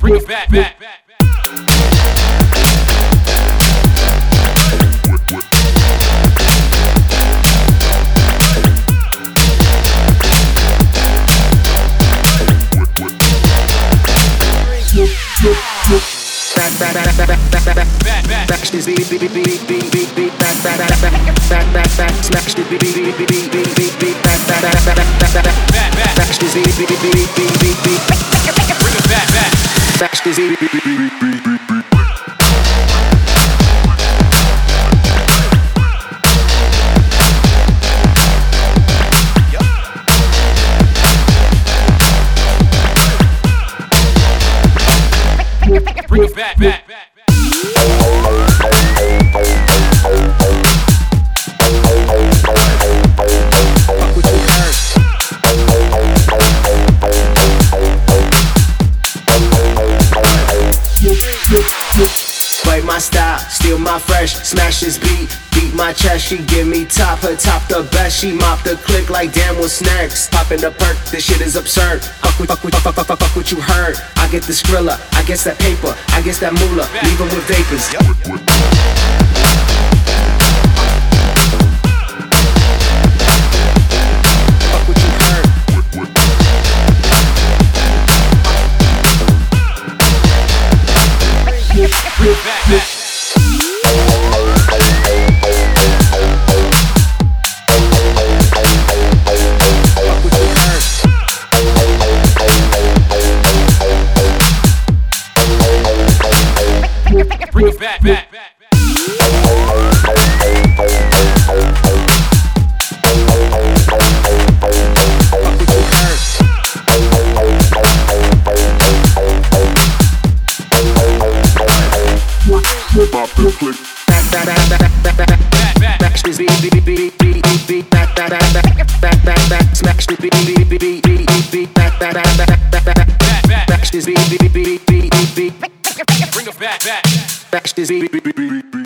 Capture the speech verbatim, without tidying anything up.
Bring it back, back, back. Back, back, back, back, back, back, back, back, back, this beat, beat, beat, beat, beat, beat, beat, back, back, back, back, back, back, back, smash this beat, beat, beat, beat, beat, beat, beat, beat, back, back, back, back, back, back, back, back, back, this beat, beat, beat, beat, beat, beat, beat, bring it back, back, back, this beat, beat, beat, beat, beat, beat, beat. Bring it back, back, back. Fuck what you heard. Play my style, steal my fresh, smash this beat, beat my chest. She give me top, her top the best. She mop the click like damn what's next. Poppin' the perk, this shit is absurd. Fuck with, fuck with, fuck, fuck, fuck, fuck what you heard. I get the skrilla, I guess that paper, I guess that moolah, leave 'em with vapors. Fuck what you heard. Bring it back, back. Bring it back, back, back. Pop the click. Back, back, back, back, back, back, back, back, back, this beat, beat, beat, beat, beat, beat, beat, back, back, back, back, back, back, back, smash the beat, beat, beat, beat, beat, beat, beat, back, back, back, back, back, back, back, back, back, this beat, beat, beat, beat, beat, beat, beat, bring it back, back, back, this beat, beat, beat, beat, beat.